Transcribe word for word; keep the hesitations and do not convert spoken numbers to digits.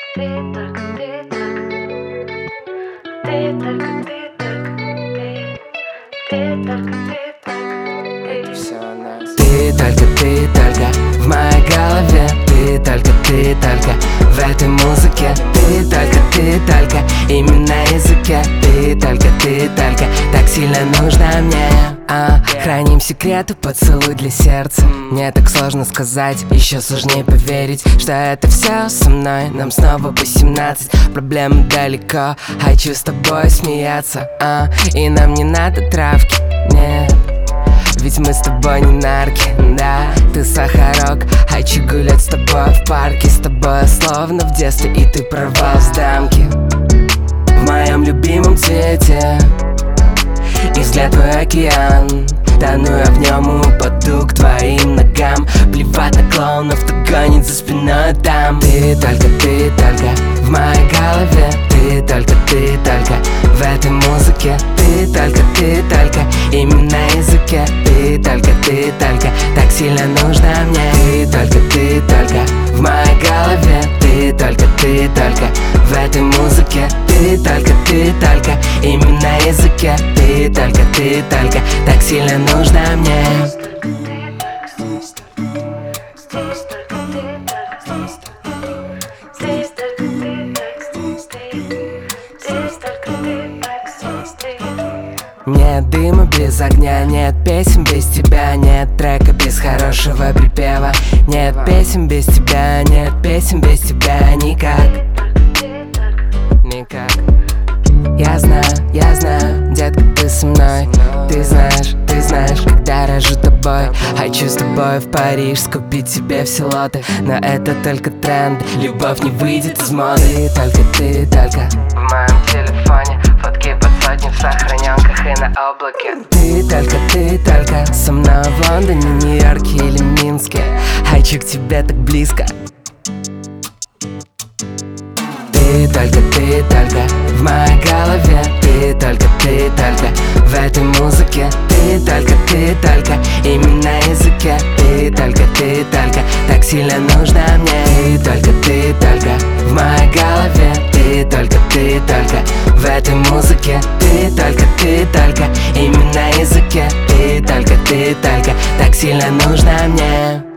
Ты только, ты только, ты только, ты только, ты, ты только, ты только, это все о нас. Ты только, ты только в моей голове. Ты только, ты только в этой музыке. Ты только, ты только именно на языке. Ты только, ты только так сильно нужна мне. А, храним секреты, поцелуй для сердца. Мне так сложно сказать, еще сложнее поверить, что это все со мной. Нам снова по семнадцать, проблемы далеко. Хочу с тобой смеяться, а, и нам не надо травки, нет. Ведь мы с тобой не нарки, да. Ты сахарок, хочу гулять с тобой в парке. С тобой словно в детстве, и ты провал с дамки. В моем любимом цвете и взгляд твой океан. Тону я в нем и упаду к твоим ногам. Плевать на клоунов, кто гонит за спиной там. Ты только, ты только в моей голове. Ты только, ты только в этой музыке. Ты только, ты только именно на языке. Ты только, ты только так сильно нужна мне. Ты только, ты только в моей голове. Ты только, ты только в этой музыке. Ты только, ты только именно на языке. Ты только, ты только так сильно нужна мне. Нет дыма без огня, нет песен без тебя, нет трека без хорошего припева, нет песен без тебя, нет песен без тебя никак, никак. Я знаю, я знаю, детка, ты со мной. Ты знаешь, ты знаешь, когда рожу тобой. Хочу с тобой в Париж скупить себе все лоты. Но это только тренд, любовь не выйдет из моды. Ты только, ты только в моем телефоне. Фотки под сотню в сохраненках и на облаке. Ты только, ты только со мной в Лондоне, Нью-Йорке или Минске. Хочу к тебе так близко. Ты только, ты только в моей голове. Ты только, ты только в этой музыке. Ты только, ты только именно на языке. Ты только, ты только так сильно нужна мне. Ты только, ты только в моей голове. Ты только, ты только в этой музыке. Ты только, ты только именно на языке. Ты только, ты только так сильно нужна мне.